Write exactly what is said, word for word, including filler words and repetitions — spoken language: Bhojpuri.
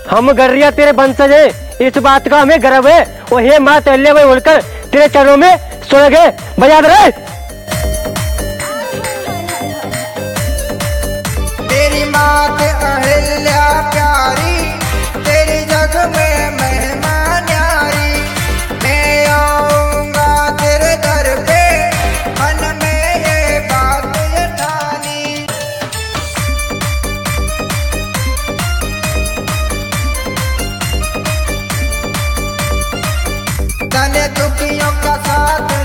हम गरिया तेरे वंशज है, इस बात का हमें गर्व है। और हे माँ अहिल्या बोलकर तेरे चरणों में स्वर्ग है। बजा दे रे। तेरी मात अहिल्या प्यारी, तेरी जग में महिमा न्यारी। मैं आऊंगा तेरे दर पे, मन में ये बात ये ठानी। तने दुखियों का साथ